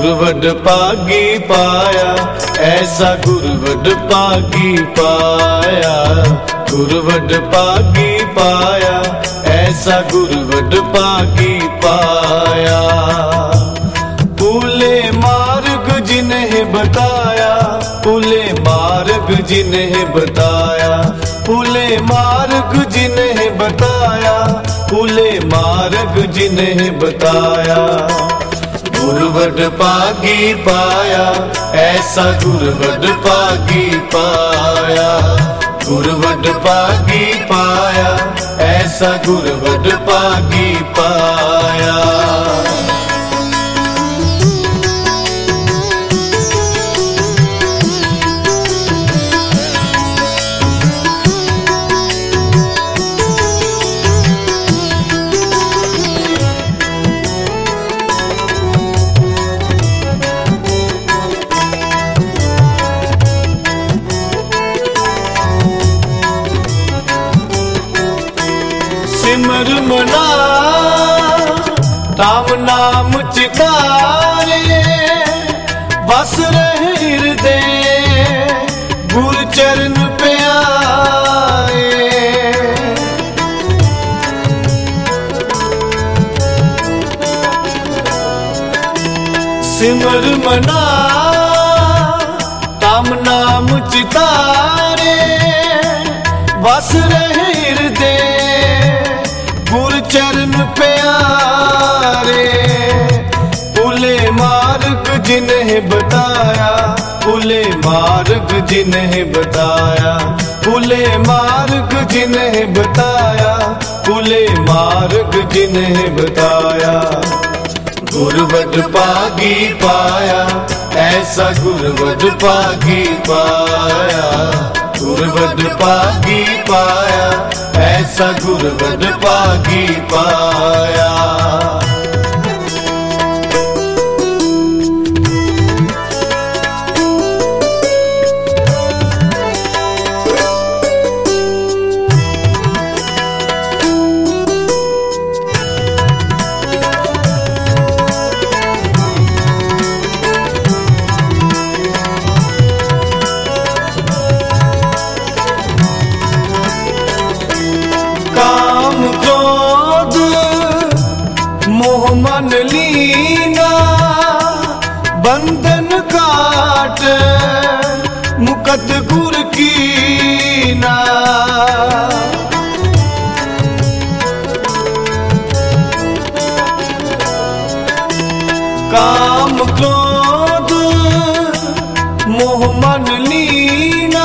गुरवड पागी पाया, ऐसा गुरवड पागी पाया। गुरवड पागी पाया, ऐसा गुरवड पागी पाया। पुले मार्ग जिन्हें बताया, पुले मार्ग जिन्हें बताया, पुले मार्ग जिन्हें बताया, पुले मार्ग जिन्हें बताया। गुरवड पागी पाया, ऐसा गुरवड पागी पाया। गुरवड पागी पाया, ऐसा गुरवड पागी पाया। सिमर मना राम नाम चितारे, बस रहे हृदय गुरु चरण प्यारे। सिमर मना राम नाम चितारे, बस रहे हृदय गुरु चरण प्यारे। पुले मार्ग जिन्हें बताया, पुले मार्ग जिन्हें बताया, पुले मार्ग जिन्हें बताया, पुले मार्ग जिन्हें बताया। गुरवड पागी पाया, ऐसा गुरवड पागी पाया। गुरवड पागी पाया, ऐसा गुरवड पागी पाया। काम क्रोध मोह मन लीना, बंधन काट मुकद गुर कीना। काम क्रोध मोह मन लीना,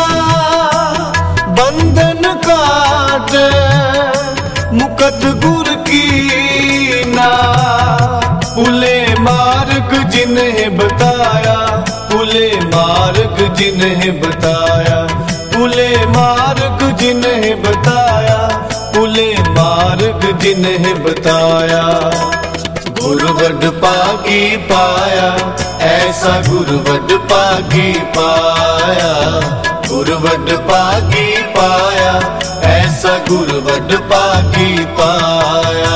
बंधन काट मुकद गुर कीना। पुले मार्ग जिन्हें बताया, पुले मार्ग जिन्हें बताया, पुले मार्ग जिन्हें बताया, पुले मार्ग जिन्हें बताया। गुरवड पागी पाया, ऐसा गुरवड पागी पाया। गुरवड पागी पाया, ऐसा गुरवड पागी पाया।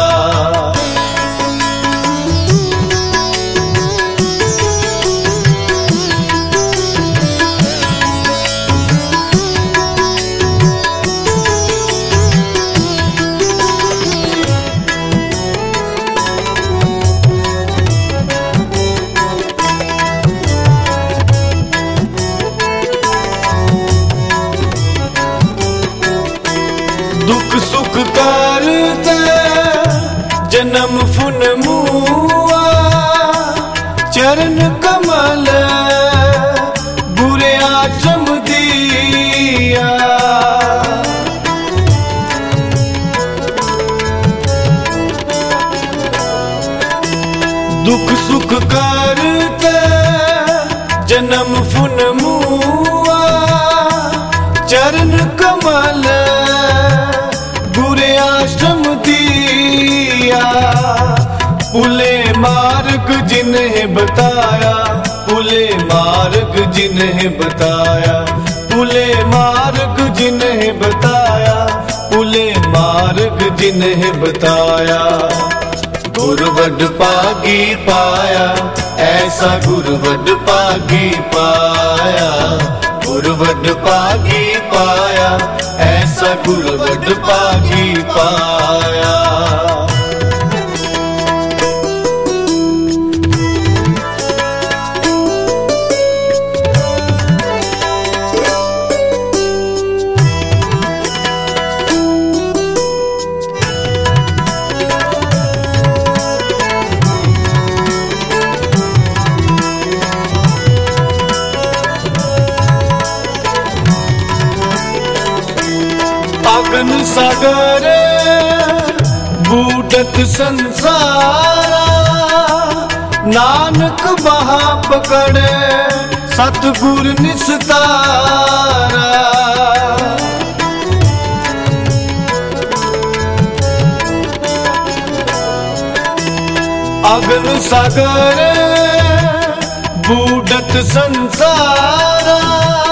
दुख सुख करते जन्म फुन मुआ, चरण कमल बुरे आश्रम दिया। दुख सुख करते जन्म फुन मुआ, चरण कमल बुरे आश्रम दिया। पुले मार्ग जिन्हें बताया, पुले मार्ग जिन्हें बताया, पुले मार्ग जिन्हें बताया, पुले मार्ग जिन्हें बताया। गुरवड पागी पाया, ऐसा गुरु वड पागी पाया, गुरु वड पागी पाया, ऐसा गुरु वड पागी पाया। अगन सागर बूढ़त संसारा, नानक बहा पकड़े सतगुर निस्तारा। अगन सागर बूढ़त संसारा,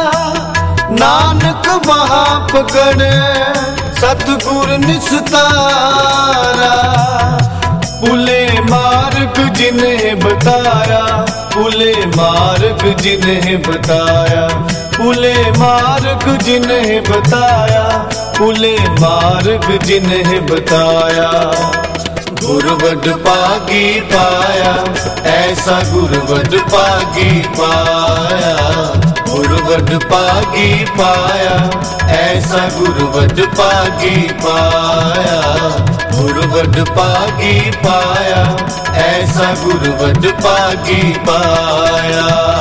नानक बहा पकड़े सतगुर निस्तारा। पुले मार्ग जिन्हें बताया, पुले मार्ग जिन्हें बताया, पुले मार्ग जिन्हें बताया, पुले मार्ग जिन्हें बताया। गुरु वड पागी पाया, ऐसा गुरु वड पागी पाया, गुरु वड पागी पाया, ऐसा गुरु वड पागी पाया, गुरु वड पागी पाया, ऐसा गुरु वड पागी पाया।